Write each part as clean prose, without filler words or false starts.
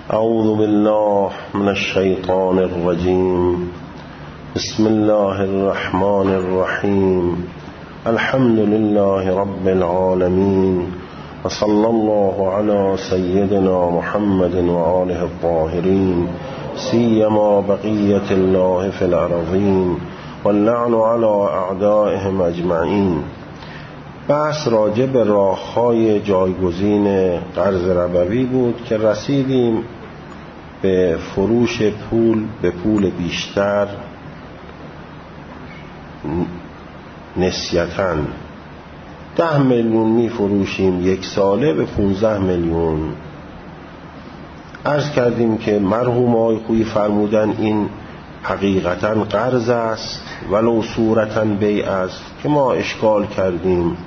اعوذ بالله من الشیطان الرجیم. بسم الله الرحمن الرحیم. الحمد لله رب العالمین و صلی الله علی سیدنا محمد و آله الطاهرین سیما بقیة الله فی الارضین واللعن علی اعدائهم اجمعین. بحث راجع به راه‌های جایگزین قرض ربوی بود که رسیدیم به فروش پول به پول بیشتر نسیتاً. 10 میلیون می فروشیم یک ساله به 15 میلیون. عرض کردیم که مرحوم آقای خویی فرمودن این حقیقتاً قرض است ولو صورتاً بیع است، که ما اشکال کردیم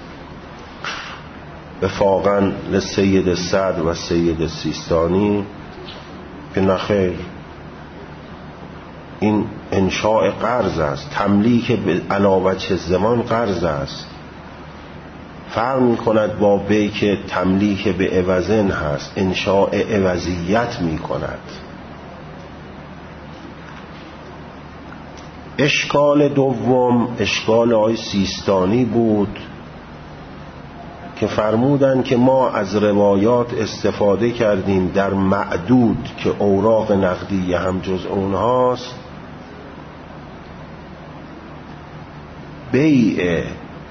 وفاقاً لسید صدر و سید سیستانی که نخیر، این انشاء قرض است، تملیک به علاوه زمان قرض است. فرق می کند با بیع که تملیک به عوضن هست، انشاء عوضیت می کند. اشکال دوم اشکال آقای سیستانی بود که فرمودن که ما از روایات استفاده کردیم در معدود که اوراق نقدی هم جز اونهاست، بیع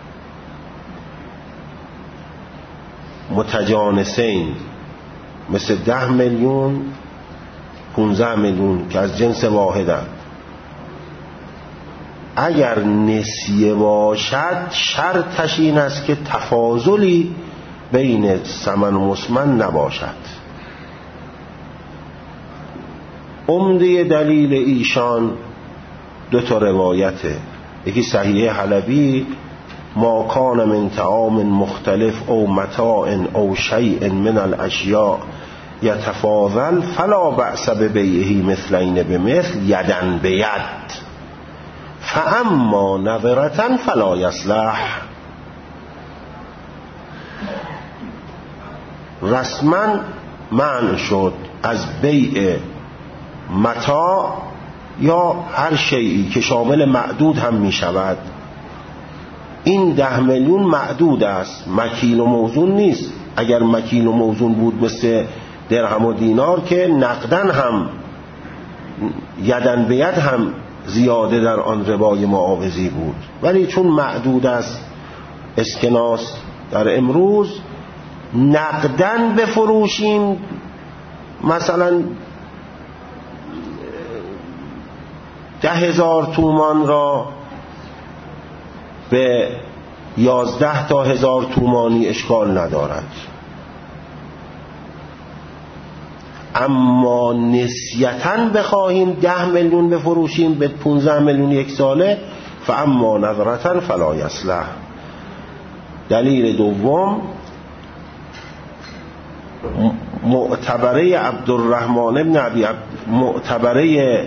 متجانسین مثل 10 میلیون 15 میلیون که از جنس واحدن، اگر نسیه باشد شرطش این است که تفاضلی بین ثمن و مسمن نباشد. عمده دلیل ایشان 2 روایته، یکی صحیح حلبی ما کان من طعام مختلف او متاع او شیء من الاشیاء یتفاضل فلا بأس ببیعه مثلین بمثل یدن بید فاما نظرة فلا یصلح. رسما منع شد از بیع متاع یا هر شیئی که شامل معدود هم می شود. این 10 میلیون معدود است، مکیل و موزون نیست. اگر مکیل و موزون بود مثل درهم و دینار که نقدن هم یدن به ید هم زیاده در آن ربای معاوضی بود، ولی چون معدود است اسکناس در امروز نقدن بفروشیم، مثلا 10,000 تومان را به 11 تا 1000 تومانی اشکال ندارد. اما نسیتاً بخواهیم 10 میلیون بفروشیم به 15 میلیون یک ساله فاما نظرة فلا یصلح. دلیل دوم معتبره عبدالرحمن بن ابی معتبره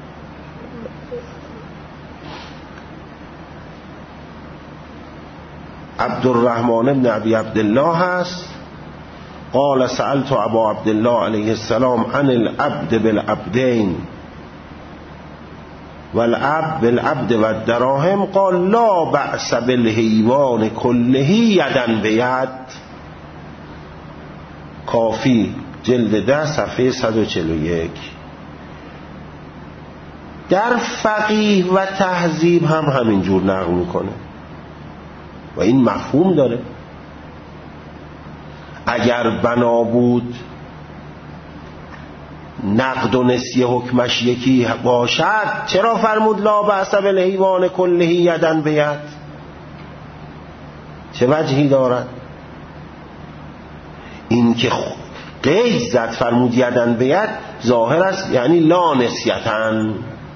عبدالرحمن بن ابی عبدالله هست. قال سألت ابا عبدالله علیه السلام عن العبد بالعبدین والعبد بالعبد والدراهم قال لا بأس بالحیوان کله یدن بید. کافی جلد 10 صفحه 141. در فقیه و تهذیب هم همینجور نقل میکنه و این مفهوم داره. اگر بنا بود نقد و نسیه حکمش یکی باشد چرا فرمود لا بأس بالحیوان کله یدن بید؟ چه وجهی دارد؟ این که قید زد فرمود یدن بید ظاهر است یعنی لا نسیتن.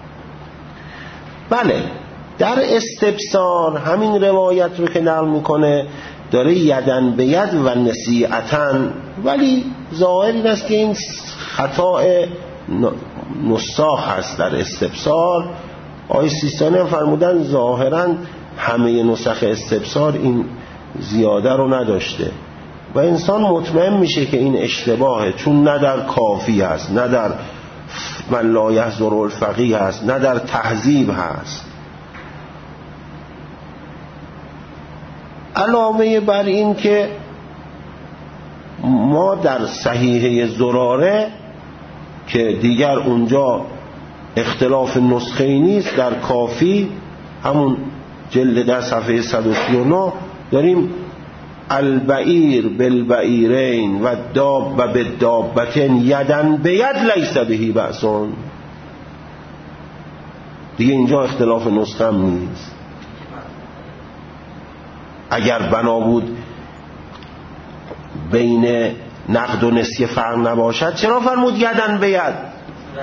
بله در استبصار همین روایت رو که نقل میکنه داره یدن به ید و نسیعتن، ولی ظاهر این است که این خطا نساخ هست در استبصار. آقای سیستانی هم فرمودن ظاهرا همه نسخ استبصار این زیاده رو نداشته، و انسان مطمئن میشه که این اشتباهه، چون نه در کافی هست، نه در من لا یحضر الفقیه هست، نه در تهذیب هست. علاوه بر این که ما در صحیحه زراره که دیگر اونجا اختلاف نسخه‌ای نیست، در کافی همون جلد در صفحه 139 داریم البعیر بالبعیرین و داب و بالدابتین یدن به ید لیس بهی بأسون. دیگه اینجا اختلاف نسخه هم نیست. اگر بنا بود بین نقد و نسیه فرق نباشد چرا فرمود یدن به ید؟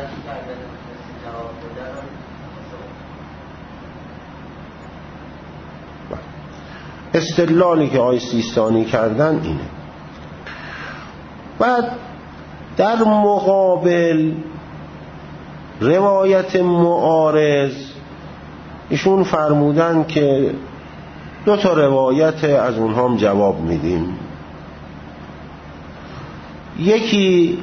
استدلالی که آقای سیستانی کردن اینه. بعد در مقابل روایت معارض ایشون فرمودن که 2 تا روایت از اونها هم جواب میدیم. یکی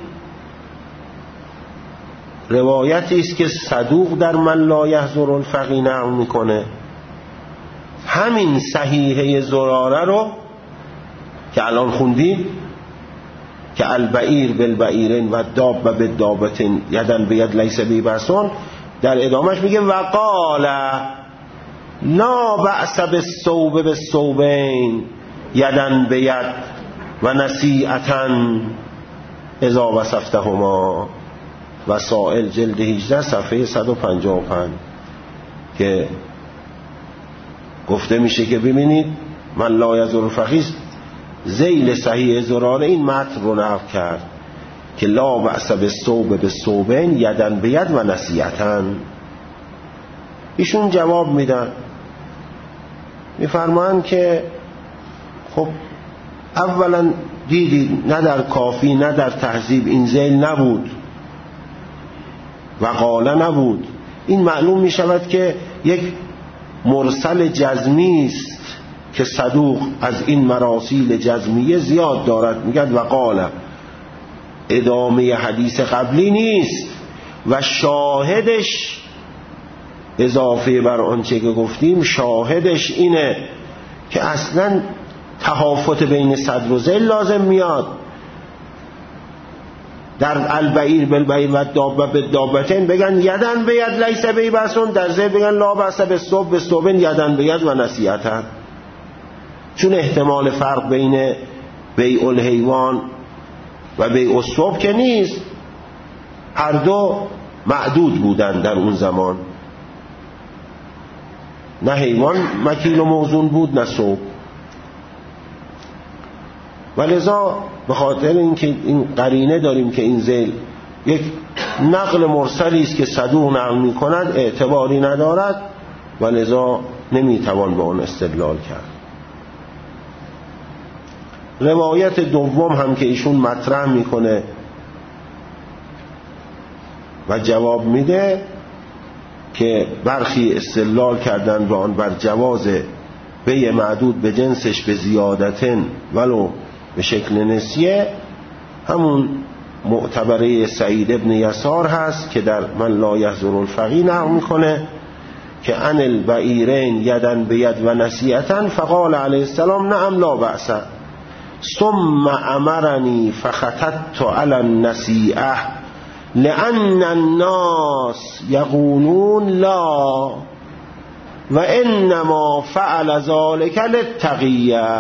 روایتی است که صدوق در من لا یحضر الفقیه نقل میکنه، همین صحیحه زراره رو که الان خوندید که البعیر بالبعیرین و داب و بالدابتین یدن به ید لیس بهی بأسون، در ادامهش میگه وقال لا بأس بالثوب بالثوبین یدن به ید و نصیعة اذا وصفتهما، وسائل جلد 18 صفحه 155 که گفته میشه که ببینید من لا یحضر الفقیه ذیل صحیح زراره این متن رو نقل کرد که لا بأس بالثوب بالثوبین یدن به ید و نصیعة. ایشون جواب میدن، میفرمان که خب اولا دیدید نه در کافی نه در تهذیب این ذیل نبود و قاله نبود. این معلوم میشود که یک مرسل جزمی است که صدوق از این مراسیل جزمیه زیاد دارد. میگن و قاله ادامه حدیث قبلی نیست و شاهدش اضافه بر آنچه که گفتیم، شاهدش اینه که اصلا تهافت بین صدر و ذیل لازم میاد. در البعیر بالبعیر و دابه بالدابتین بگن یدن به ید لیس بهی بأسون، در ذیل بگن لا بأس بالثوب بالثوبین یدن به ید و نصیعة، چون احتمال فرق بین بیع الحیوان و بیع الثوب که نیست، هر دو معدود بودن در اون زمان، نه حیوان مکیل و موزون بود نه ثوب. ولذا به خاطر اینکه این قرینه داریم که این ذیل یک نقل مرسلی است که صدوق نقل می‌کند اعتباری ندارد، ولذا نمیتوان به آن استدلال کرد. روایت دوم هم که ایشون مطرح میکنه و جواب میده که برخی استدلال کردن به آن بر جواز بیع معدود به جنسش به زیادتن ولو به شکل نسیه، همون معتبره سعید ابن یسار هست که در من لا یحضر الفقیه نقل میکنه که ان البعیرین یدن به ید و نصیعة فقال علیه السلام نعم لا بأس ثم امرنی فخطبت علی النصیعة لأن الناس یقولون لا و انما فعل ذلك للتقیه.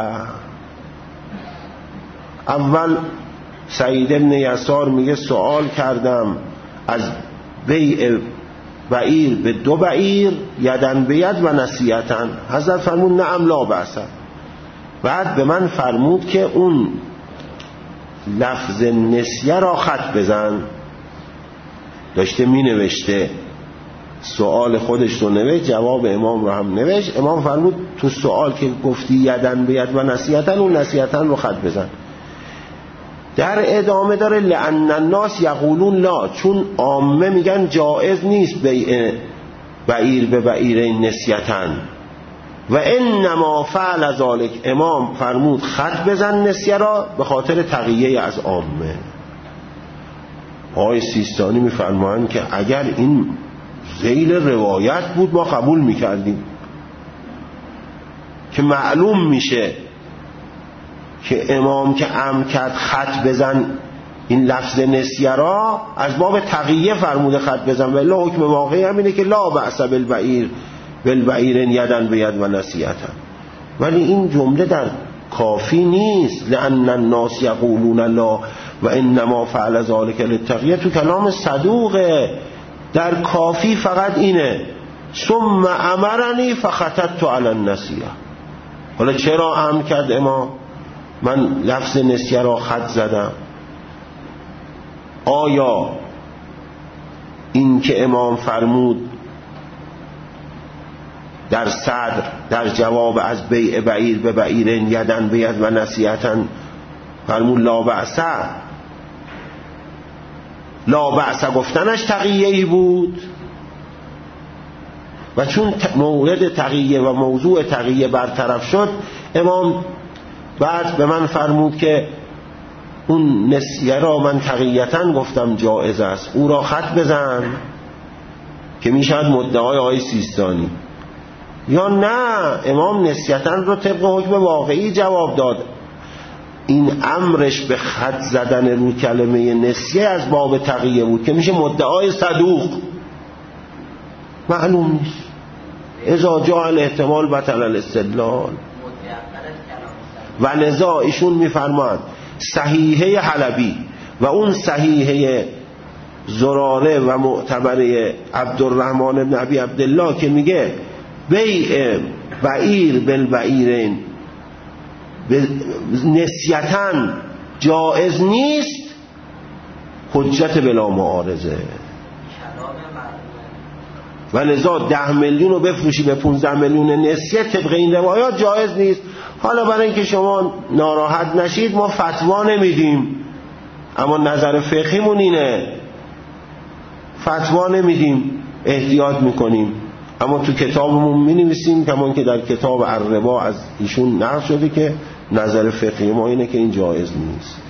اول سعید ابن یسار میگه سوال کردم از بیع بعیر به 2 بعیر یدن به ید و نصیعة، حضرت فرمود نعم لا بأس. بعد به من فرمود که اون لفظ نسیه را خط بزن. داشته می نوشته سوال خودش رو نوشت، جواب امام رو هم نوشت. امام فرمود تو سوال که گفتی یدن به ید و نصیحتن، اون نصیحتن رو خط بزن. در ادامه داره لأن الناس یقولون لا، چون عامه میگن جائز نیست بیع بعیر به بعیرین نسیحتن. و انما فعل ذلک، امام فرمود خط بزن نسیه را به خاطر تقیه از عامه. آقای سیستانی میفرمایند که اگر این ذیل روایت بود ما قبول میکردیم که معلوم میشه که امام که امر کرد خط بزن این لفظ نسیه را از باب تقیه فرموده خط بزن، و الا حکم واقعی همینه که لا بأس بالبعیر یدن بید و نسیتن. ولی این جمله در کافی نیست، لأن الناس یقولون لا و انما فعل ذلک للتقیه، تو کلام صدوقه. در کافی فقط اینه ثم امرنی فخطبت علی النسیه. حالا چرا امر کرد امام من لفظ نسیه را خط زدم؟ آیا این که امام فرمود در صدر در جواب از بیع بعیر به بعیرین یدن بید و نسیتن فرمود لا بأس گفتنش تقیه‌ای بود؟ و چون مورد تقیه و موضوع تقیه برطرف شد، امام بعد به من فرمود که اون نسیه را من تقیه‌تن گفتم جایز است، او را خط بزن، که میشد مدعای آقای سیستانی. یا نه، امام نسیتن رو طبق حکم واقعی جواب داد. این امرش به خط زدن رو کلمه نسیه از باب تقیه بود که میشه مدعای صدوق. معلوم نیست. اذا جاء الاحتمال بطل الاستدلال. و لذا ایشون میفرماد صحیحه حلبی و اون صحیحه زراره و معتبره عبدالرحمن بن ابی عبدالله که میگه بیع بعیر بالبعیرین نسیتن جائز نیست، حجت بلا معارضه. و لذا 10 میلیون رو بفروشی به 15 میلیون نسیه طبق این روایات جائز نیست. حالا برای اینکه شما ناراحت نشید ما فتوا نمیدیم، اما نظر فقهیمون اینه، فتوا نمیدیم، احتیاط میکنیم. اما تو کتابمون می‌نویسیم کمان که در کتاب الربا از ایشون نقل شده که نظر فقهی ما اینه که این جایز نیست.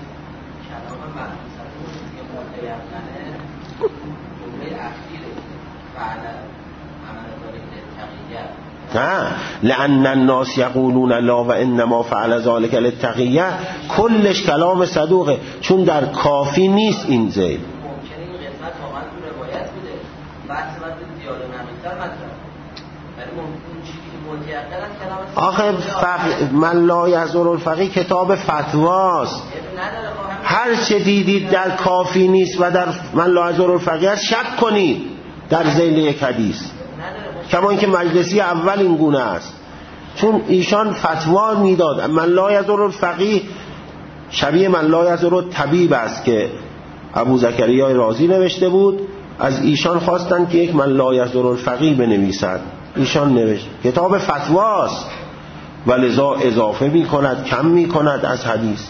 نه، لأن الناس یقولون لا و انما فعل ذلک للتقیه کلش کلام صدوقه، چون در کافی نیست این ذیل. ممکنه این قسمت واقعا تو روایت بوده، بحث زیاده نمی‌تر مطلب، ولی اون چیزی که متأکد از کلام آخه من لا یضر الفقیه کتاب فتواست. هر چه دیدید در کافی نیست و در من لا یضر الفقیه شک کنید در ذیل یک حدیث، کما اینکه مجلسی اول این گونه است، چون ایشان فتوا میداد. من لا یضر الفقیه شبیه من لا یضر الطبیب است که ابو زکریا رازی نوشته بود، از ایشان خواستن که یک من لا یضر الفقیه بنویسد، ایشان نوشت کتاب فتواست و لذا اضافه می کند کم می کند از حدیث.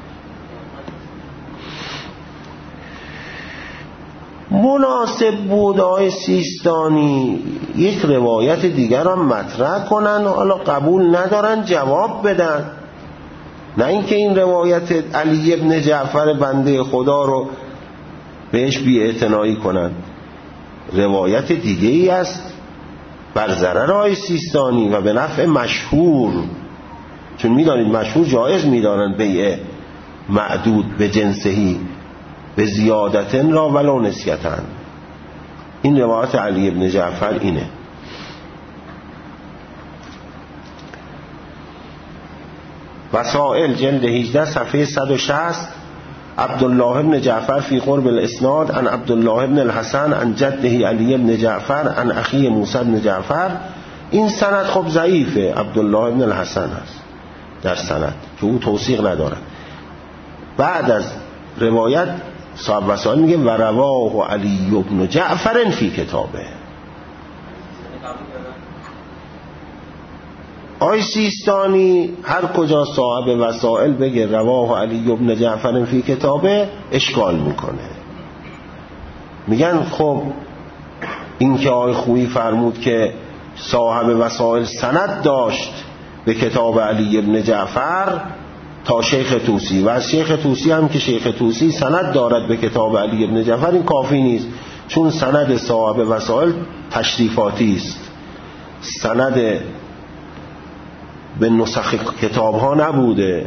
مناسب بود آقای سیستانی یک روایت دیگر هم مطرح کنن، حالا قبول ندارن جواب بدن، نه اینکه این روایت علی ابن جعفر بنده خدا رو بهش بی‌اعتنایی کنن. روایت دیگه ای است بر ضرر آقای سیستانی و به نفع مشهور، چون میدانید مشهور جایز میدانند بیع معدود به جنسهی به زیادتن را ولو نسیتن. این روایت علی ابن جعفر اینه. وسائل جلد 18 صفحه 160 عبدالله ابن جعفر فی قرب الاسناد عن عبدالله ابن الحسن عن جده علی ابن جعفر عن اخی موسی ابن جعفر. این سند خب ضعیفه، عبدالله ابن الحسن است در سند که او توثیق ندارد. بعد از روایت صاحب وسائل میگه و رواه علی ابن جعفر فی کتابه. آی سیستانی هر کجا صاحب وسائل بگه رواه علی ابن جعفر فی کتابه اشکال میکنه. میگن خب این که آی خویی فرمود که صاحب وسائل سند داشت به کتاب علی ابن جعفر تا شیخ طوسی و از شیخ طوسی هم که شیخ طوسی سند دارد به کتاب علی ابن جعفر، این کافی نیست، چون سند صاحب وسائل تشریفاتی است، سند به نسخ کتاب ها نبوده،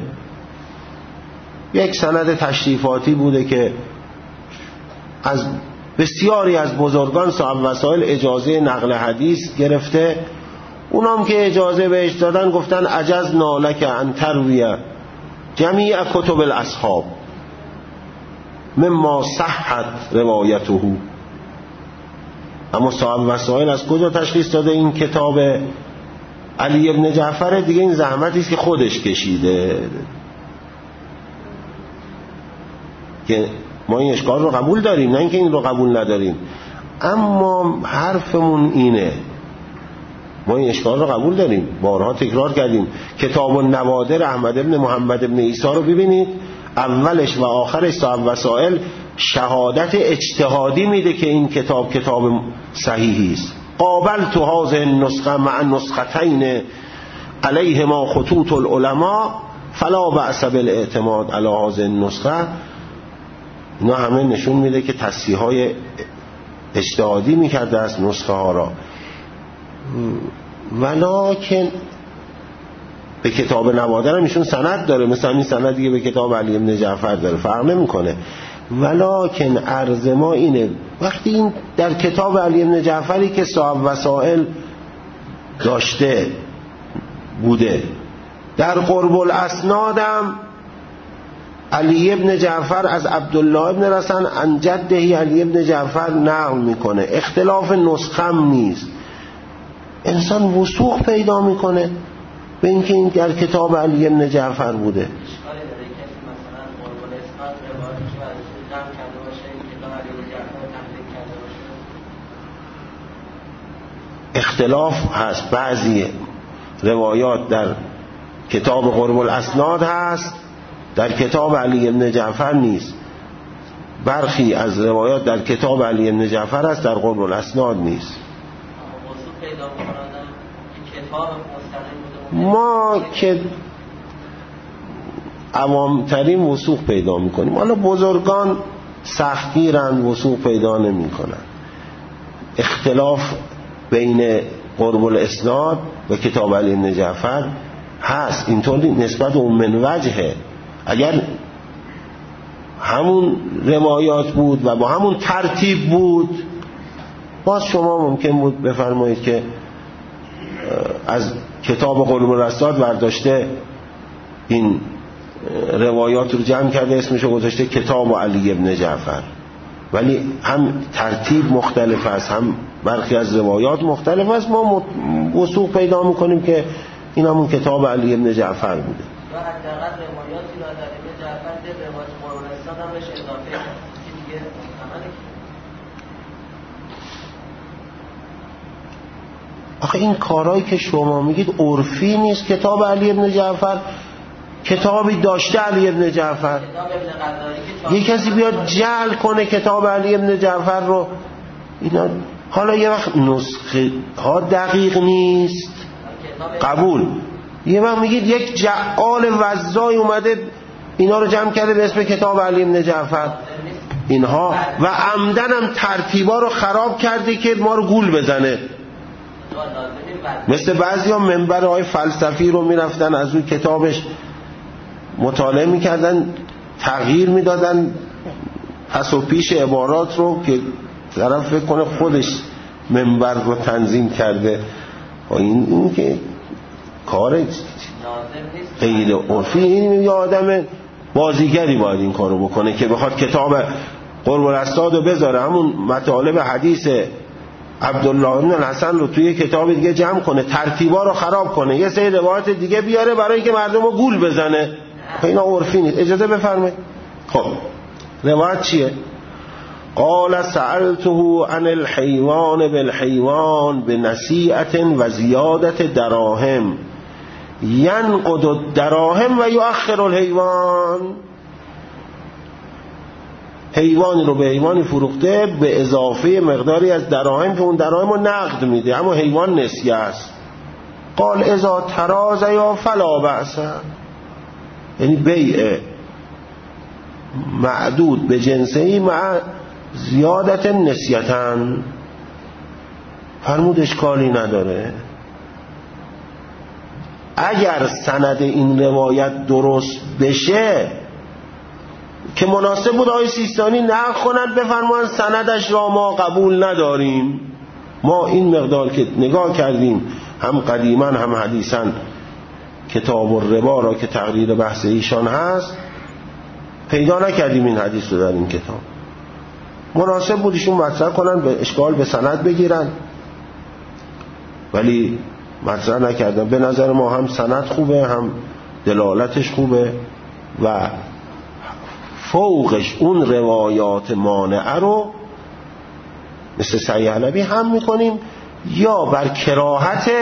یک سند تشریفاتی بوده که از بسیاری از بزرگان صاحب وسائل اجازه نقل حدیث گرفته، اونام که اجازه بهش دادن گفتن عجزنا لک ان تروی جمیع کتب الاصحاب مما صحت روایته. اما صاحب وسائل از کجا تشخیص داده این کتاب علی ابن جعفر؟ دیگه این زحمتی است که خودش کشیده. که ما این اشکال رو قبول داریم، نه اینکه این رو قبول نداریم، اما حرفمون اینه، ما این اشکال رو قبول داریم، بارها تکرار کردیم. کتاب النوادر احمد ابن محمد ابن عیسی رو ببینید، اولش و آخرش صاحب وسائل شهادت اجتهادی میده که این کتاب صحیحی است. قابلت هذه النسخه مع نسختین علیهما خطوط العلماء فلا بأس بالاعتماد علی هذه النسخه. اینا همه نشون میده که تصحیح‌های اجتهادی میکرده از نسخه ها را، ولکن به کتاب نوادر هم ایشون سند داره، مثل این سند دیگه به کتاب علی ابن جعفر داره، فرق نمیکنه. ولکن عرض ما اینه وقتی این در کتاب علی ابن جعفری که صاحب وسائل داشته بوده، در قرب الاسنادم علی ابن جعفر از عبدالله ابن رسن عن جده علی ابن جعفر نقل میکنه، اختلاف نسخه هم نیست، انسان وثوق پیدا میکنه به اینکه این در کتاب علی ابن جعفر بوده. اختلاف هست، بعضی روایات در کتاب قرب الاسناد هست، در کتاب علی ابن جعفر نیست. برخی از روایات در کتاب علی ابن جعفر هست، در قرب الاسناد نیست. ما که عوامترین وثوق پیدا میکنیم، حالا بزرگان سختگیرند، وثوق پیدا نمیکنن. اختلاف بین قرب الاسناد و کتاب علی ابن جعفر هست، اینطوری نسبت اون من وجهه. اگر همون روایات بود و با همون ترتیب بود، باز شما ممکن بود بفرمایید که از کتاب قرب الاسناد برداشته این روایات رو جمع کرده، اسمشو گذاشته کتاب علی ابن جعفر، ولی هم ترتیب مختلف است، هم برخی از روایات مختلف است. ما وثوق پیدا میکنیم که این همون کتاب علی ابن جعفر بوده. و حداقل روایاتی را در ابن جعفر به روایت قرب الاسناد هم بهش اضافه کرد که دیگه محتمله. آخه این کارهایی که شما میگید عرفی نیست. کتاب علی ابن جعفر کتابی داشته علی ابن جعفر، یک کسی بیاد جعل کنه کتاب علی ابن جعفر رو، اینا حالا یه وقت نسخه ها دقیق نیست، قبول. یه وقت میگید یک جعال وزای اومده اینا رو جمع کرده به اسم کتاب علی ابن جعفر، اینها و عمدن هم ترتیبا رو خراب کرده که ما رو گول بزنه. مثل بعضی ها منبر های فلسفی رو میرفتن از اون کتابش مطالعه میکردن، تغییر میدادن پس و پیش عبارات رو که طرف فکر کنه خودش منبر رو تنظیم کرده. این که کار غیر عرفی، این یه آدم بازیگری باید این کارو بکنه که بخواد کتاب قرب الاسناد رو بذاره، همون مطالب حدیث عبدالله ابن الحسن رو توی کتاب دیگه جمع کنه، ترتیبا رو خراب کنه، یه سری روایت دیگه بیاره برای اینکه مردم رو گول بزنه. اینا عرفی نیست. اجازه بفرمایید. خب روایت چیه؟ قال سألته عن الحيوان بالحيوان بنسیئة و زیادت دراهم ینقض الدراهم و یؤخر الحيوان. حیوانی رو به حیوانی فروخته به اضافه مقداری از دراهم که اون دراهم رو نقد میده، اما حیوان نسیه است. قال اذا تراض یا فلا بأس، یعنی بیع معدود به جنسه‌ای مع زیادت نسیتن، فرمود اشکالی نداره. اگر سند این روایت درست بشه که مناسب بود آقای سیستانی نقل کنند بفرمایند سندش را ما قبول نداریم، ما این مقدار که نگاه کردیم هم قدیما هم حدیثا کتاب الربا را که تقریر بحث ایشان هست پیدا نکردیم این حدیث رو در این کتاب، مناسب بود ایشون مطرح کنن به اشکال به سند بگیرن، ولی مطرح نکردن. به نظر ما هم سند خوبه هم دلالتش خوبه و فوقش اون روایات مانعه رو مثل صحیح حلبی هم میکنیم، یا بر کراهت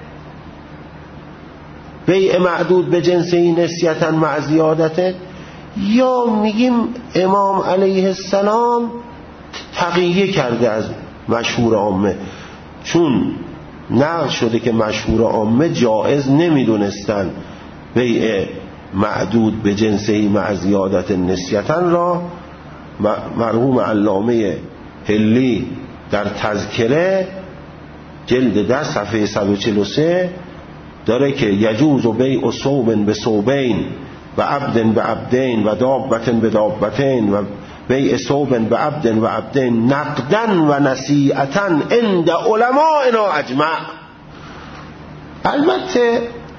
بیع معدود به جنسه نسیتا مع زیادته، یا میگیم امام علیه السلام تقیه کرده از مشهور عامه، چون نقل شده که مشهور عامه جائز نمیدونستن بیع معدود به جنسه مع زیادت نسیتن را. مرحوم علامه هلی در تذکره جلد 10 صفحه 143 داره که یجوز بیع ثوب به ثوبین و عبد به عبدین و دابة به دابتین و بیع ثوب به عبد و عبدین نقدا و نصیعتا عند علمائنا اجمع. البته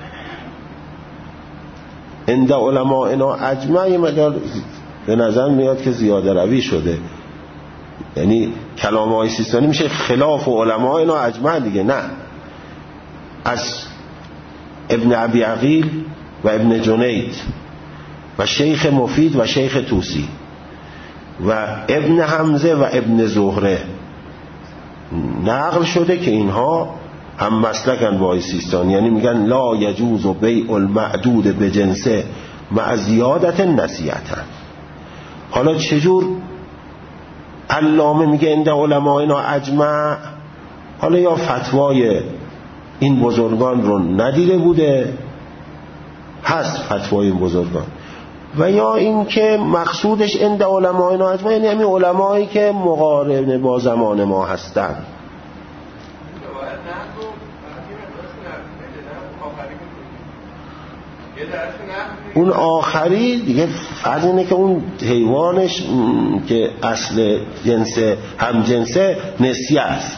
عند علمائنا اجمع یه مقدار به نظر میاد که زیاده روی شده، یعنی کلام آقای سیستانی میشه خلاف علمائنا اجمع دیگه. نه، از ابن ابی عقیل و ابن جنید و شیخ مفید و شیخ توسی و ابن حمزه و ابن زهره نقل شده که اینها هم مسلکن با سیستانی، یعنی میگن لا یجوز بیع المعدود به جنسه مع زیادت نسیعتا. حالا چجور علامه میگه عند علماء اینا اجمع؟ حالا یا فتوای این بزرگان رو ندیده بوده، هست فتوای این بزرگان، و یا این که مقصودش عند علماء اینا اجمع یعنی همین علمایی که مقارن با زمان ما هستن. اون آخری دیگه فرض اینه که اون حیوانش که اصل جنس هم جنسه نسیه است.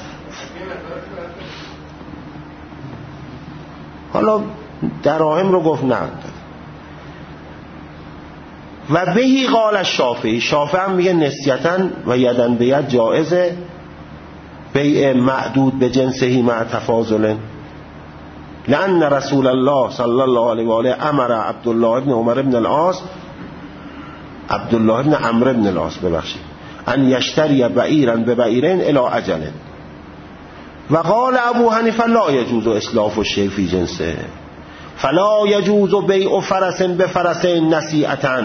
حالا دراهم رو گفت نه. و بهی قال الشافعی، شافعی هم میگه نسیتاً و یدن به ید جائزه بیع معدود به جنسهی مع تفاضل، لأن رسول الله صلی الله علیه و آله امر عبدالله بن عمر بن العاص، عبدالله بن عمرو بن العاص ببخشید، ان یشتری بعیرا به بعیرین الی اجل، و قال ابو حنیفه لا یجوز اسلاف الشیء فی جنسه فلا یجوز بیع فرس بفرس نسیعة،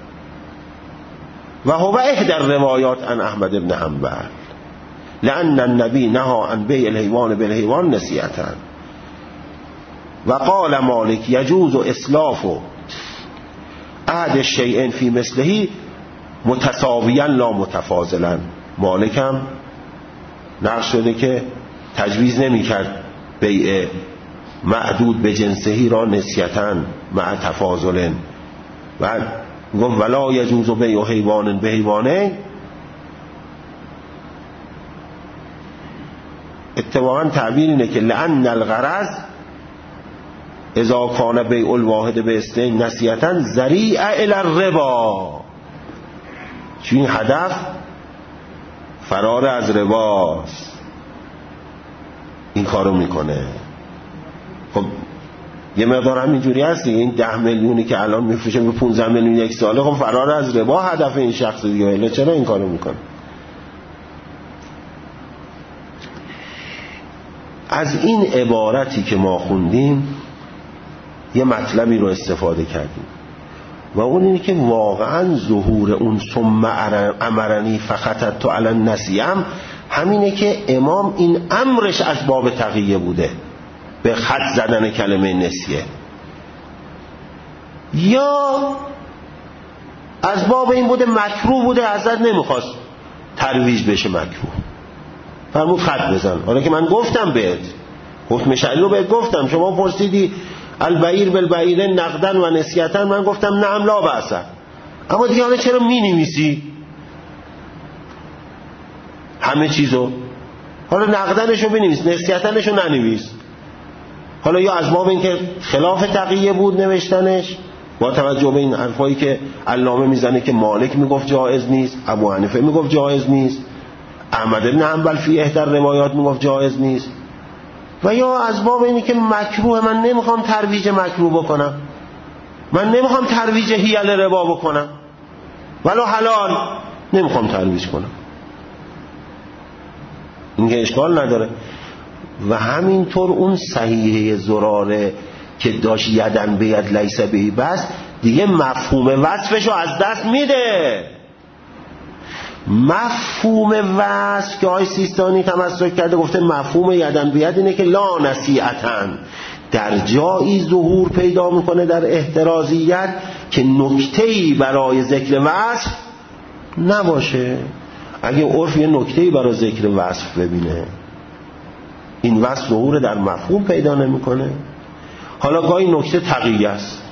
و هو احدى الروایات عن احمد بن حنبل لأن النبی نهى عن بیع الحیوان بالحیوان نسیعة، و قال مالک یجوز اسلاف احد الشیئین فی مثله متساویا لا متفاضلا. مالک هم نقل شده که تجویز نمی کرد بیع معدود به جنسهی را نسیتاً مع تفاضل، و گفت ولا یجوز بیع حیوان به حیوانه. اتفاقا تعبیر اینه که لأن الغرض اذا کان بیع الواحد به اثنین نسیتاً ذریعه الی الربا، چون این هدف فرار از رباست، این کارو میکنه. خب یه مقدار همینجوری هست دیگه، این 10 میلیونی که الان میفروشه به 15 میلیون یک ساله، خب فرار از ربا هدف این شخص دیگه، الا چرا این کارو میکنه؟ از این عبارتی که ما خوندیم یه مطلبی رو استفاده کردیم. و اون اینه که واقعا ظهور اون ثم امرنی فخطت علی النسیم همینه که امام این امرش از باب تقیه بوده، به خط زدن کلمه نسیه، یا از باب این بوده مکروه بوده، حضرت نمیخواست ترویج بشه مکروه، فرمود خط بزن. حالا که من گفتم بهت حکم شرعی رو بهت گفتم، شما پرسیدی البعیر بالبعیر نقدن و نسیتن، من گفتم نعم لا بأس، اما دیگه حالا چرا می نویسی همه چیزو؟ حالا نقدنشو بنویس، نسیتنشو ننویس. حالا یا از باب این که خلاف تقیه بود نوشتنش، با توجه به این حرفایی که علامه میزنه که مالک میگفت جایز نیست، ابو حنیفه میگفت جایز نیست، احمد بن حنبل فی احدی روایات میگفت جایز نیست، و یا از باب اینی که مکروه، من نمیخوام ترویج مکروه بکنم، من نمیخوام ترویج حیل ربا بکنم، ولو حلال نمیخوام ترویج کنم، این که اشکال نداره. و همینطور اون صحیحه زراره که داشت یدن به ید لیس بهی بس، دیگه مفهوم وصفشو از دست میده. مفهوم وصف که آقای سیستانی تمسک کرده، گفته مفهوم یدن به ید اینه که لا نصیحتن، در جایی ظهور پیدا میکنه در احترازیت که نکته‌ای برای ذکر وصف نباشه. اگه عرف یه نکته‌ای برای ذکر وصف ببینه، این وصف ظهور در مفهوم پیدا نمیکنه. حالا گاهی نکته تقیه است،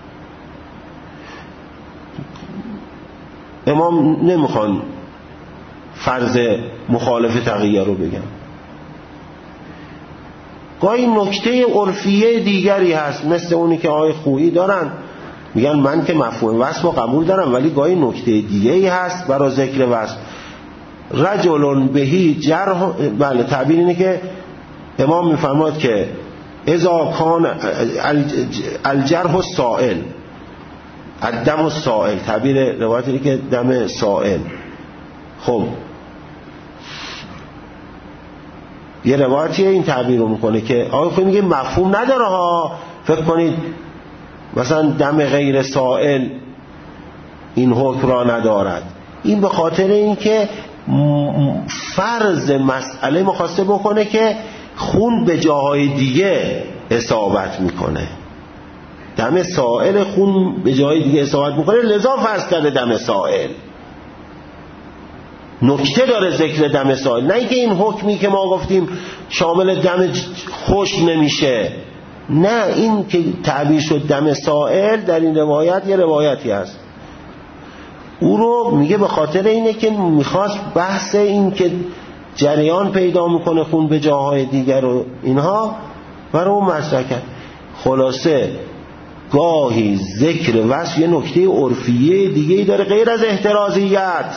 امام نمیخوان فرض مخالف تقیه رو بگن، گاهی نکته عرفیه دیگری هست، مثل اونی که آقای خویی دارن، میگن من که مفهوم وصف رو قبول دارم، ولی گاهی نکته دیگری هست برای ذکر وصف. رجل بهی جرح، بله تعبیر اینه که امام میفرماد که اذا کان الجرح السائل الدم السائل، تعبیر روایت اینه که دم سائل. خب یه روایتیه این تعبیر رو میکنه که آقا خود میگه مفهوم نداره ها، فکر کنید مثلا دم غیر سائل این حکم را ندارد. این به خاطر این که فرض مسئله مخواسته بکنه که خون به جاهای دیگه اصابت میکنه، دم سائل خون به جای دیگه اصابت میکنه، لذا فرض کرده دم سائل. نکته داره ذکر دم سائل، نه اینکه این حکمی که ما گفتیم شامل دم خشک نمیشه، نه، این که تعبیر شد دم سائل در این روایت یه روایتی هست، او رو میگه به خاطر اینه که میخواست بحث این که جریان پیدا میکنه خون به جاهای دیگر و اینها برای اون مطرح کرد. خلاصه گاهی ذکر وصف یه نکته عرفیه دیگه‌ای داره غیر از احترازیت.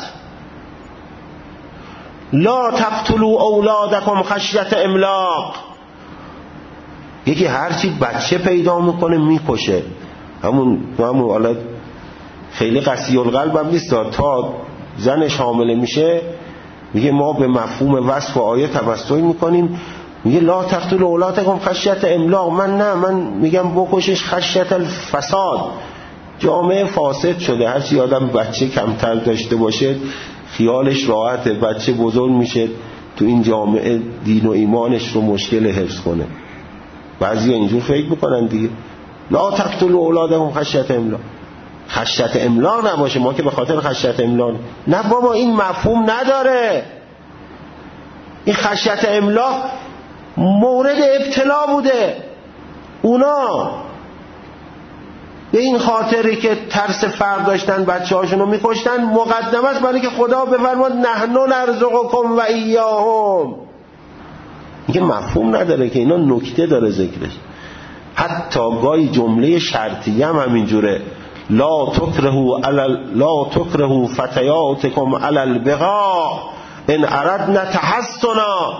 لا تقتلوا اولادکم خشیة املاق، یکی هرچی بچه پیدا میکنه میکشه، همون حالا خیلی قسی القلب هم نیست، تا زنش حامله میشه میگه ما به مفهوم وصف و آیه توسل میکنیم، میگه لا تقتلوا اولادکم خشیة املاق، من میگم بکشش خشیة الفساد، جامعه فاسد شده، هرچی آدم بچه کمتر داشته باشه خیالش راحته، بچه بزرگ میشه تو این جامعه دین و ایمانش رو مشکل حفظ کنه. بعضی اینجور فکر میکنن دیگه، لا تقتلوا اولادکم خشیة املاق، خشیة املاق نباشه، ما که به خاطر خشیة املاق، نه بابا این مفهوم نداره. این خشیة املاق مورد ابتلا بوده، اونا به این خاطری که ترس فرد داشتن بچه هاشونو میکشتن، مقدم است برای که خدا بفرماد نحن نرزقکم و ایاهم. میگه مفهوم نداره که اینا نکته داره ذکرش. حتی گاهی جمله شرطی هم همینجوره، لا تکرهوا فتیاتکم علی البغاء ان اردنا تحسنا.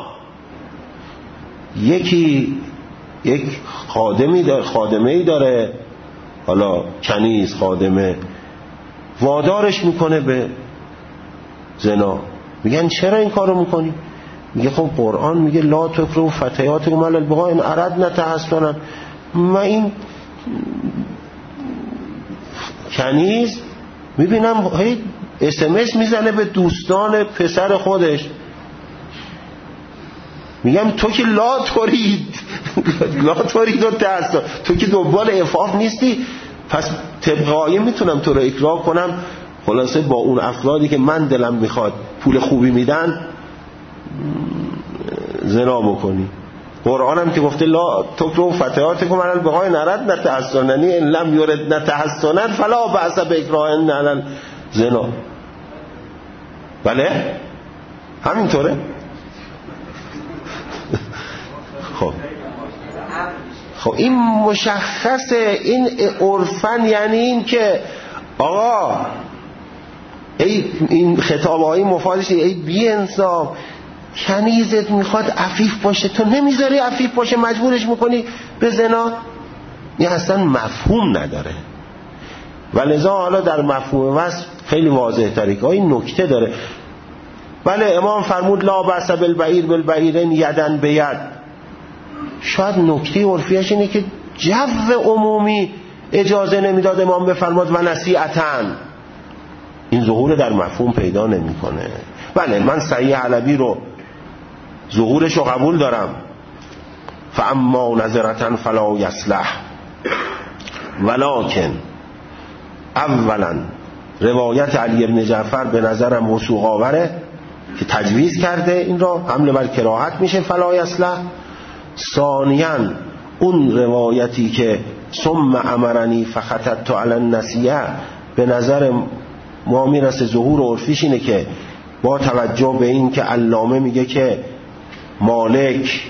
یک خادمه‌ای داره، حالا کنیز خادمه، وادارش میکنه به زنا، میگن چرا این کارو میکنی؟ میگه خب قرآن میگه لا تکرهوا فتیاتکم علی البغاء ان اردنا تحسنا، من این کنیز میبینم هی SMS میزنه به دوستان پسر خودش، میگم تو که لا ترید و تحسن، تو که دنبال عفاف نیستی، پس طبقایه میتونم تو رو اکراه کنم، خلاصه با اون افرادی که من دلم میخواد پول خوبی میدن زنا بکنی. قرآن هم که گفته لا تکرهوا فتياتكم علی البغاء إن أردنا تحصنا، ان لم يردن تحصنا فلا بأس بإکراههن علی الزنا. بله همینطوره. خب این مشخصه، این عرفن، یعنی این که آقا این خطابایی مفادش ای بی انصاف، کنیزت میخواد عفیف باشه، تو نمیذاری عفیف باشه، مجبورش میکنی به زنا. این اصلا مفهوم نداره. ولذا حالا در مفهوم وصف خیلی واضح تره که این نکته داره. بله امام فرمود لا بأس بالبعیر بالبعیرین یدن بید. شاید نکته عرفیش اینه که جو عمومی اجازه نمیداد امام بفرماد و نصیحتن، این ظهور در مفهوم پیدا نمیکنه. بله من صحیح علوی رو ظهورش رو قبول دارم، فاما نظرتن فلا یصلح، ولکن اولا روایت علی بن جعفر به نظرم وثوق آوره که تجویز کرده این را، حمله بر کراهت میشه فلا یصلح. ثانیاً اون روایتی که ثم امرنی فخطبت علی النسیه به نظر ما میرسه ظهور عرفیش اینه که با توجه به این که علامه میگه که مالک،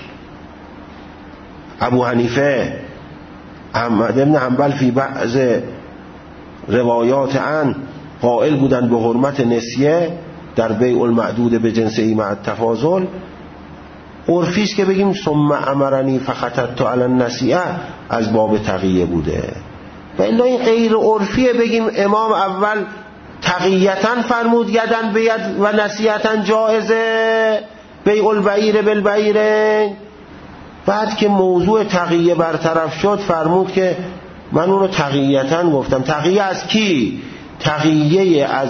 ابو حنیفه، احمد بن حنبل فی بعض روایات عن قائل بودن به حرمت نسیه در بیع المعدود به جنسه مع التفاضل، عرفیش که بگیم ثم امرنی فخطبت علی النسیه از باب تقیه بوده. و الا این غیر عرفیه بگیم امام اول تقییتاً فرمود یدن به ید و نصیحتاً جائزه بیع البعیر بالبعیرین، بعد که موضوع تقیه برطرف شد فرمود که من اونو تقییتاً گفتم. تقیه از کی؟ تقیه از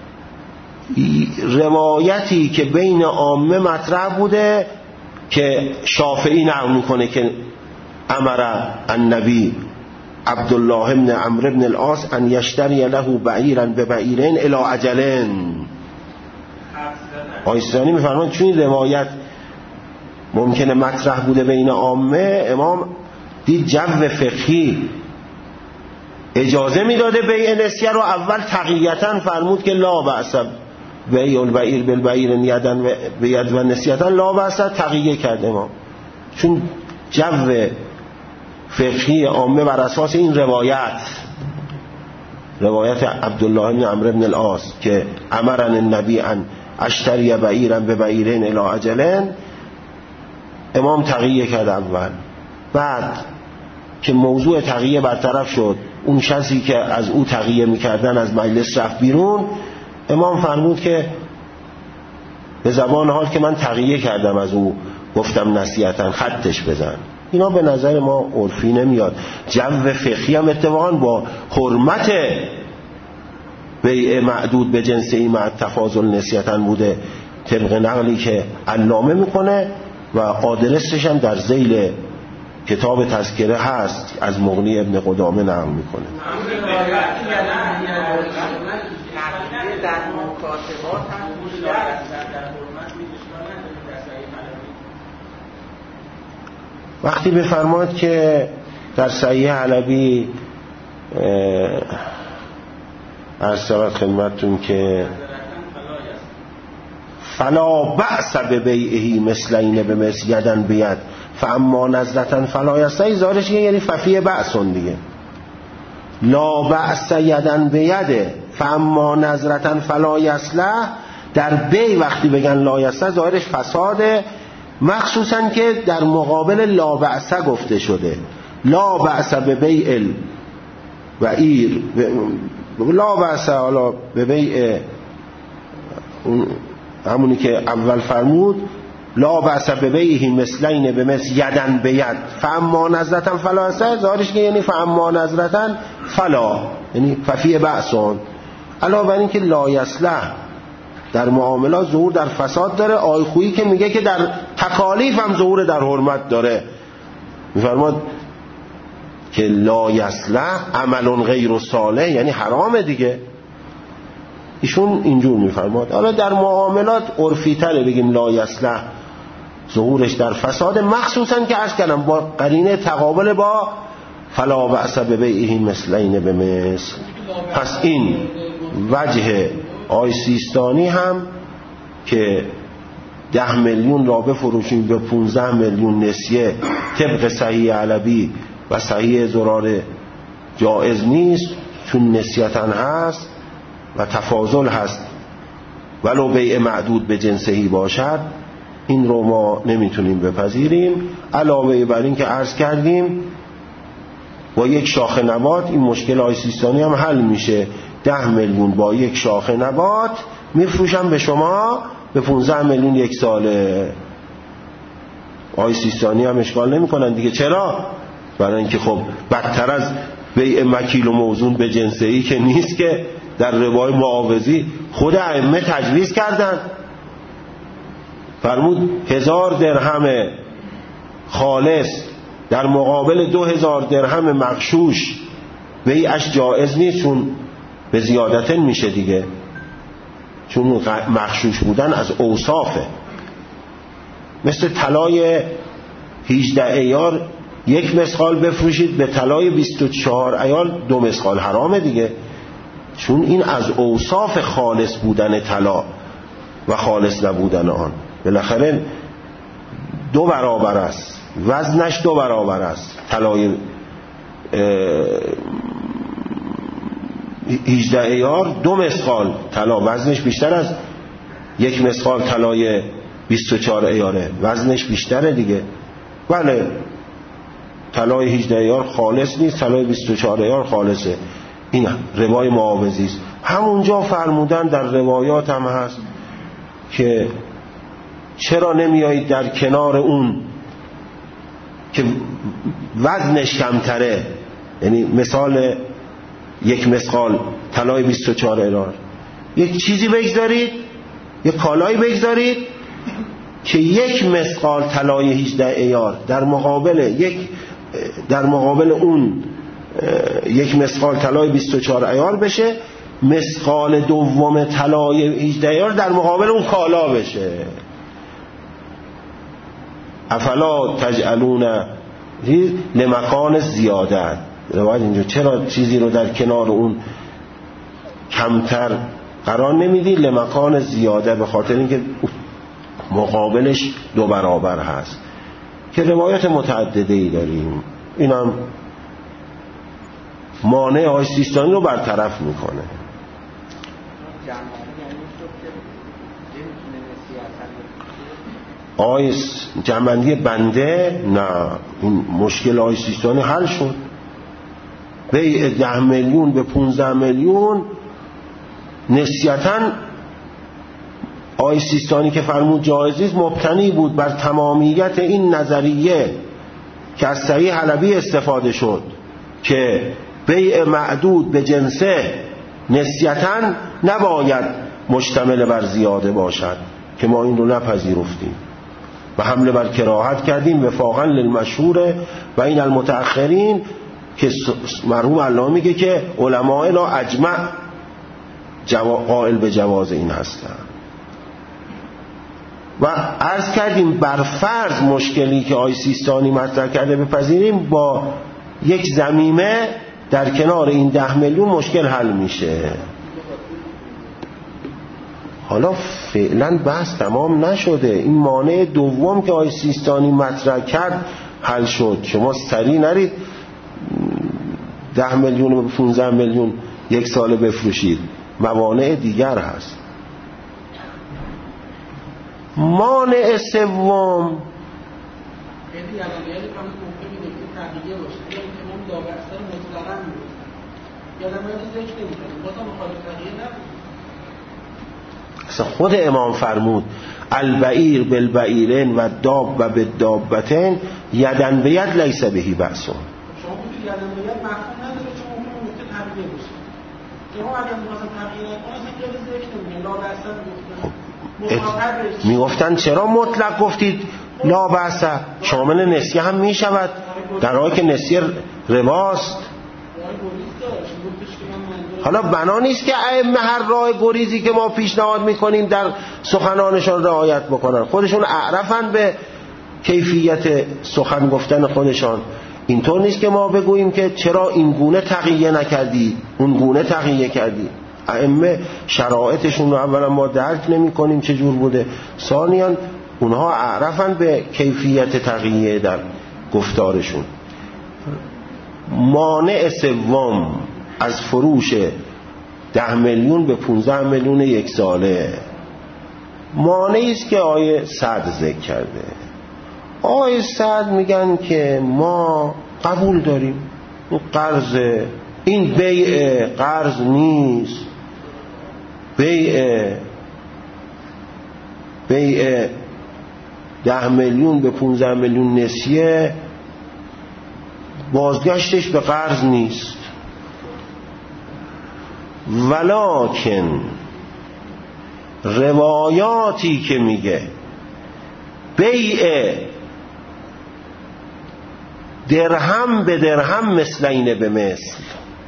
روایتی که بین عامه مطرح بوده که شافعی نقل میکنه که امر النبی عبدالله بن عمرو بن العاص ان یشتری له بعیرا ببعیرین الی اجلن. آیستانی میفرمان چون این روایت ممکنه مطرح بوده بین عامه، امام دید جو فقهی اجازه میداده بیع نسیه رو، اول تقییتاً فرمود که لا بأس بیع البعیر بالبعیر یدن به ید و نسیحتاً لا بأس، تقیه کرد امام، چون جو فقهی عامه بر اساس این روایت عبدالله بن عمرو بن العاص که امرن النبی ان اشتری بعیرا به بعیرین الی اجلن، امام تقیه کرد اول. بعد که موضوع تقیه برطرف شد، اون شخصی که از او تقیه میکردن از مجلس رفت بیرون، امام فرمود که به زبان حال که من تقیه کردم از او، گفتم نصیحتاً خطش بزن. اینا به نظر ما عرفی نمیاد. جو فقهی هم اتفاقاً با حرمت بیع معدود به جنسه مع التفاضل نصیحتاً بوده، طبق نقلی که علامه میکنه و آدرسش هم در ذیل کتاب تذکره هست، از مغنی ابن قدامه نقل میکنه. در مکاتبات هم وقتی بفرماد که در صحیح علوی عرض شود خدمتتون که فلا بأس ببیعه مثلین بمثل یدن بید فاما نظرتن فلا یصلح، ظاهرش یعنی ففی بأسون دیگه، لا بأس یدن بیده فاما نظرتن فلا یصلح، در بیع وقتی بگن لا یصلح ظاهرش فساده، مخصوصا که در مقابل لا بأس گفته شده. لا بأس ببیع البعیر، لا بأس حالا ببیع همونی که اول فرمود لا بأس ببیعه مثلین بمثل یدن بید فاما نظرتن فلا یصلح، ظاهرش که یعنی فاما نظرتن فلا، یعنی ففی بأسون، علاوه بر این که لا یصلح در معاملات ظهور در فساد داره، آیخویی که میگه که در تکالیف هم ظهور در حرمت داره. میفرماد که لا یصلح عمل غیر صالح، یعنی حرامه دیگه. ایشون اینجور میفرماد. حالا در معاملات عرفی تره بگیم لا یصلح ظهورش در فساد، مخصوصا که عرض کردم با قرینه تقابل با فلا بأس ببیعه مثلین بمثل. پس این وجه آی سیستانی هم که 10 میلیون را بفروشیم به 15 میلیون نسیه طبق صحیح علوی و صحیح زراره جائز نیست، چون نسیتاً هست و تفاضل هست ولو بیع معدود به جنسهی باشد، این رو ما نمیتونیم بپذیریم. علاوه بر این که عرض کردیم با یک شاخه نبات این مشکل آی سیستانی هم حل میشه. 10 میلیون با یک شاخه نبات میفروشم به شما به 15 میلیون یک ساله. آی سیستانی هم اشکال نمی کنن دیگه. چرا؟ برای اینکه خب بدتر از بیع مکیل و موزون به جنسه‌ای که نیست، که در ربای معاوضی خود ائمه تجویز کردن. فرمود 1000 درهم خالص در مقابل 2000 درهم مغشوش بیعش جائز نیست، چون به زیادتن میشه دیگه، چون مغشوش بودن از اوصافه. مثل طلای 18 ایار 1 مسقال بفروشید، به طلای 24 ایار 2 مسقال، حرامه دیگه، چون این از اوصاف خالص بودن طلا و خالص نبودن آن. بالاخره 2 برابر است، وزنش 2 برابر است. طلای 18 ایار 2 مسقال طلا، وزنش بیشتر از 1 مسقال طلای 24 ایاره، وزنش بیشتره دیگه. بله طلای 18 ایار خالص نیست، طلای 24 ایار خالصه. این روای معاوضی است. همونجا فرمودن در روایات هم هست که چرا نمیایید در کنار اون که وزنش کمتره، یعنی مثال 1 مسقال طلای 24 ایار، یک چیزی بگذارید، یک کالایی بگذارید که 1 مسقال طلای 18 ایار در مقابل اون 1 مسقال طلای 24 ایار بشه، مسقال دوم طلای 18 ایار در مقابل اون کالا بشه. افلا تجعلون لمکان زیادت، روایت اینجا چرا چیزی رو در کنار اون کمتر قرار نمیدی؟ لمکان زیاده، به خاطر اینکه مقابلش 2 برابر هست. که روایت متعدده‌ای داریم، اینم مانع آی سیستانی رو برطرف میکنه. آی جنبندی بنده نه، این مشکل آی سیستانی حل شد. بیع 10 میلیون به 15 میلیون نسیتاً آی سیستانی که فرمود جایزیست مبتنی بود بر تمامیت این نظریه که از صحیح حلبی استفاده شد که بیع معدود به جنسه نسیتاً نباید مشتمل بر زیاده باشد، که ما این رو نپذیرفتیم و حمله بر کراهت کردیم وفاقاً للمشهور و این المتأخرین، که مرحوم علامه میگه که علماء لا اجمع قائل به جواز این هستند. و عرض کردیم بر فرض مشکلی که آی سیستانی مطرح کرده بپذیریم، با یک ضمیمه در کنار این 10 میلیون مشکل حل میشه. حالا فعلا بحث تمام نشده. این مانع دوم که آی سیستانی مطرح کرد حل شد. شما سریع نرید 10 میلیون به 15 میلیون یک ساله بفروشید، موانع دیگر هست. مانع سوم اصلا خود امام فرمود البعیر بالبعیرین و داب و بالدابتین یدن به ید لیس بهی بأس. بشه. که ما اگه می‌خواستن تغییر کنه اصلا جلوی ذکر نمی‌کنه، لا بأس میگفتن چرا مطلق گفتید لا بأس؟ شامل نسیه هم میشود، در حالی که نسیه رباست. حالا بنا نیست که ائمه هر راه گریزی که ما پیشنهاد میکنیم در سخنانشان رعایت بکنن، خودشون اعرفن به کیفیت سخن گفتن خودشان. اینطور نیست که ما بگوییم که چرا این گونه تقیه نکردی اون گونه تقیه کردی. ائمه شرایطشون رو اولا ما درک نمی کنیم چجور بوده، ثانیاً اونها اعرفن به کیفیت تقیه در گفتارشون. مانع سوم از فروش 10 میلیون به 15 میلیون یک ساله مانعی است که آیه سعد ذکر کرده. آیه سعد میگن که ما قبول داریم این قرض، این بیع قرض نیست، بیع 10 میلیون به 15 میلیون نسیه بازگشتش به قرض نیست. ولکن روایاتی که میگه بیع درهم به درهم مثلین به مثل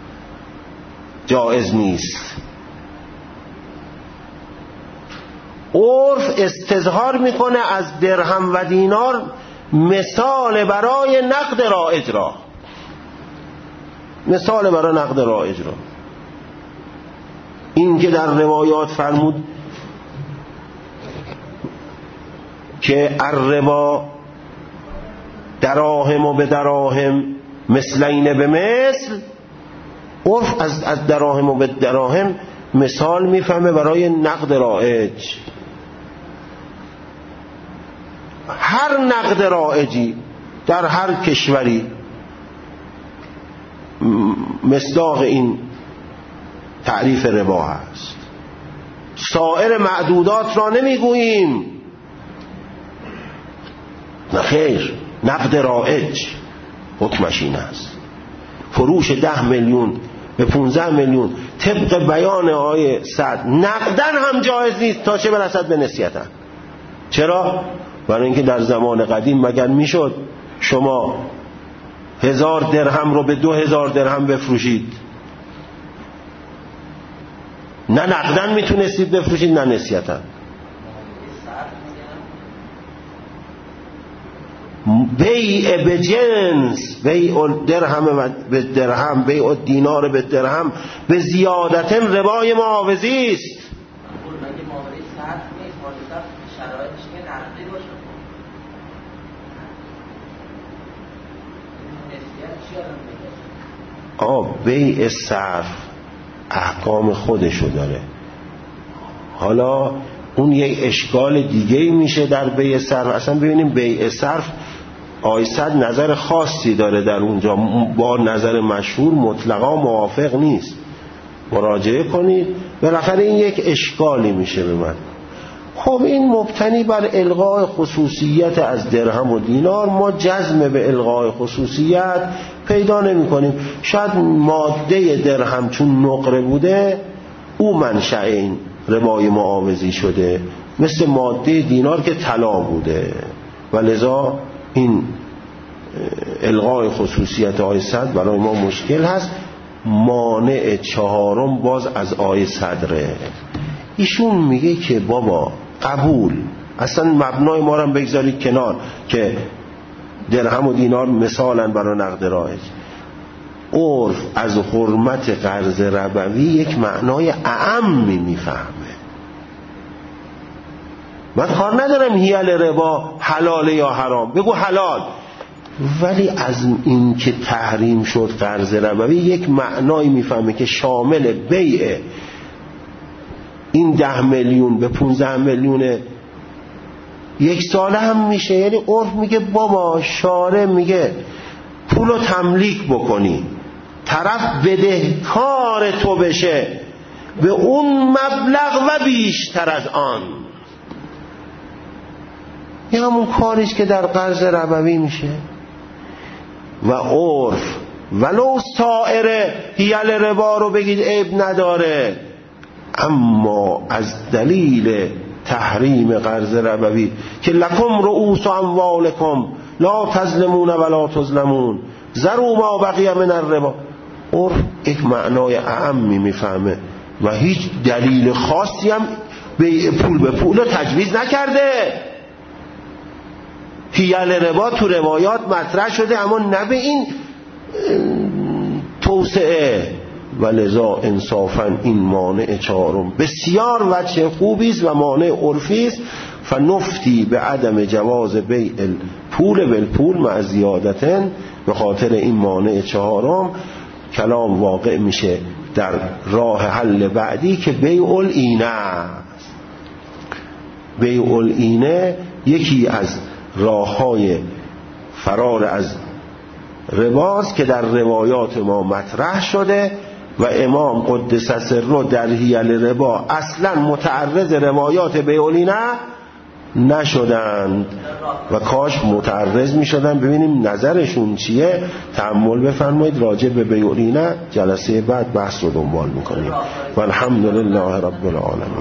جایز نیست. عرف استظهار میکنه از درهم و دینار مثال برای نقد رایج را، مثال برای نقد رایج را. این که در روایات فرمود که الربا دراهم و به دراهم مثلین به مثل، عرف از دراهم و به دراهم مثال میفهمه برای نقد رایج. هر نقد رایجی در هر کشوری مصداق این تعریف ربا هست. سایر معدودات را نمیگوییم، نه خیر، نقد رایج حکمش این است. فروش 10 میلیون به 15 میلیون طبق بیان آیه سعد نقدن هم جایز نیست تا چه برسد به نسیتن. چرا؟ برای اینکه در زمان قدیم مگر میشد شما 1000 درهم رو به 2000 درهم بفروشید؟ نه نقدن میتونستید بفروشید نه نسیتن. بیع به جنس، بیع درهم به درهم، بیع دینار به درهم به زیادت ربای معاوضی است. بیع صرف احکام خودشو داره. حالا اون یک اشکال دیگه میشه در بیع صرف. اصلا ببینیم بیع صرف آیسد نظر خاصی داره در اونجا، با نظر مشهور مطلقا موافق نیست. مراجعه کنید، بالاخره این یک اشکالی میشه به من. خب این مبتنی بر الغای خصوصیت از درهم و دینار، ما جزم به الغای خصوصیت پیدا نمی کنیم. شاید ماده درهم چون نقره بوده او منشأ این ربای معاوضی شده، مثل ماده دینار که طلا بوده، و لذا این الغای خصوصیت آیه صد برای ما مشکل هست. مانع چهارم باز از آیه صدره. ایشون میگه که بابا قبول، اصلا مبنای ما رو بگذارید کنار که درهم و دینار مثالا برای نقد رایج. عرف از حرمت قرض ربوی یک معنای اعمی میفهمه. من کار ندارم هیل ربا حلاله یا حرام، بگو حلال، ولی از این که تحریم شد قرض ربوی یک معنایی میفهمه که شامل بیع این 10 میلیون به 15 میلیون یک ساله هم میشه. یعنی عرف میگه بابا شارع میگه پولو تملیک بکنی، طرف بدهکار تو بشه به اون مبلغ و بیشتر از آن. این همون کاریست که در قرض ربوی میشه. و عرف ولو سایر حیل ربا رو بگید عیب نداره، اما از دلیل تحریم قرض ربوی که لکم رؤوس اموالکم لا تظلمون ولا تظلمون ذروا ما بقی من الربا، عرف یک معنای اعمی میفهمه و هیچ دلیل خاصی هم پول به پول رو تجویز نکرده. حیل ربا تو روایات مطرح شده اما نه به این توسعه، و لذا انصافا این مانع چهارم بسیار وجه خوبی است و مانع عرفی است. فنفتی به عدم جواز بیع الپول بالپول مع زیادتن، به خاطر این مانع چهارم کلام واقع میشه در راه حل بعدی که بیع العینه است. بیع العینه یکی از راه‌های فرار از رباست که در روایات ما مطرح شده و امام قدس سره در حیل ربا اصلا متعرض روایات بیع العینه نشدند و کاش متعرض می شدن. ببینیم نظرشون چیه. تأمل بفرمایید راجع به بیع العینه جلسه بعد بحث رو دنبال میکنیم. و الحمدلله رب العالمین.